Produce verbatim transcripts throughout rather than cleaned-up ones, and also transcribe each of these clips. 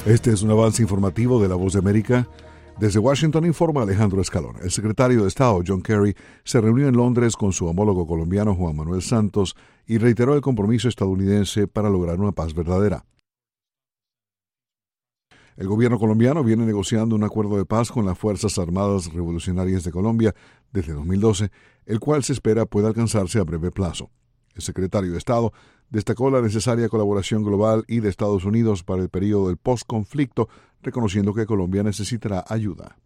Este es un avance informativo de La Voz de América. Desde Washington informa Alejandro Escalón. El secretario de Estado, John Kerry, se reunió en Londres con su homólogo colombiano, Juan Manuel Santos, y reiteró el compromiso estadounidense para lograr una paz verdadera. El gobierno colombiano viene negociando un acuerdo de paz con las Fuerzas Armadas Revolucionarias de Colombia desde dos mil doce, el cual se espera pueda alcanzarse a breve plazo. El secretario de Estado destacó la necesaria colaboración global y de Estados Unidos para el periodo del postconflicto, reconociendo que Colombia necesitará ayuda.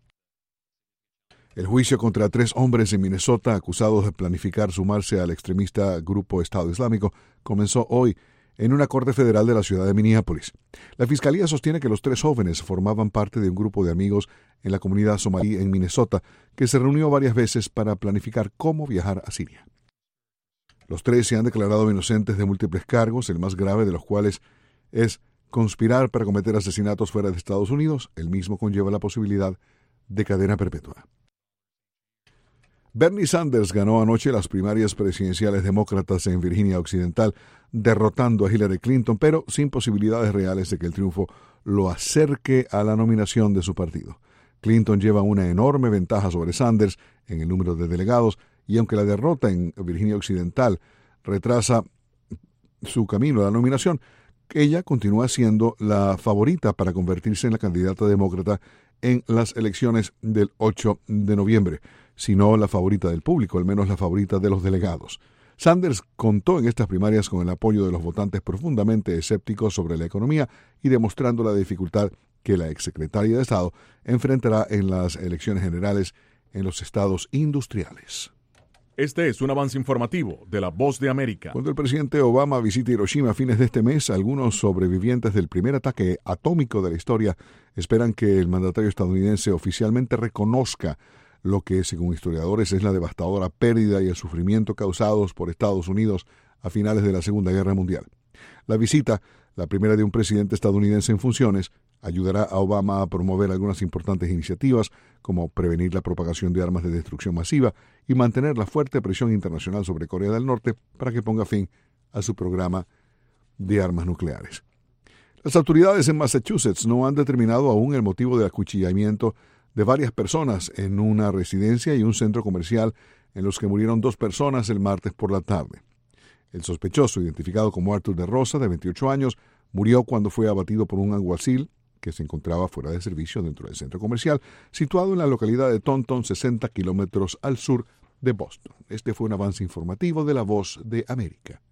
El juicio contra tres hombres en Minnesota acusados de planificar sumarse al extremista grupo Estado Islámico comenzó hoy en una corte federal de la ciudad de Minneapolis. La fiscalía sostiene que los tres jóvenes formaban parte de un grupo de amigos en la comunidad somalí en Minnesota que se reunió varias veces para planificar cómo viajar a Siria. Los tres se han declarado inocentes de múltiples cargos, el más grave de los cuales es conspirar para cometer asesinatos fuera de Estados Unidos. El mismo conlleva la posibilidad de cadena perpetua. Bernie Sanders ganó anoche las primarias presidenciales demócratas en Virginia Occidental, derrotando a Hillary Clinton, pero sin posibilidades reales de que el triunfo lo acerque a la nominación de su partido. Clinton lleva una enorme ventaja sobre Sanders en el número de delegados, y aunque la derrota en Virginia Occidental retrasa su camino a la nominación, ella continúa siendo la favorita para convertirse en la candidata demócrata en las elecciones del ocho de noviembre, si no la favorita del público, al menos la favorita de los delegados. Sanders contó en estas primarias con el apoyo de los votantes profundamente escépticos sobre la economía y demostrando la dificultad que la exsecretaria de Estado enfrentará en las elecciones generales en los estados industriales. Este es un avance informativo de La Voz de América. Cuando el presidente Obama visite Hiroshima a fines de este mes, algunos sobrevivientes del primer ataque atómico de la historia esperan que el mandatario estadounidense oficialmente reconozca lo que, según historiadores, es la devastadora pérdida y el sufrimiento causados por Estados Unidos a finales de la Segunda Guerra Mundial. La visita, la primera de un presidente estadounidense en funciones, ayudará a Obama a promover algunas importantes iniciativas, como prevenir la propagación de armas de destrucción masiva y mantener la fuerte presión internacional sobre Corea del Norte para que ponga fin a su programa de armas nucleares. Las autoridades en Massachusetts no han determinado aún el motivo del acuchillamiento de varias personas en una residencia y un centro comercial en los que murieron dos personas el martes por la tarde. El sospechoso, identificado como Arthur de Rosa, de veintiocho años, murió cuando fue abatido por un alguacil que se encontraba fuera de servicio dentro del centro comercial, situado en la localidad de Taunton, sesenta kilómetros al sur de Boston. Este fue un avance informativo de La Voz de América.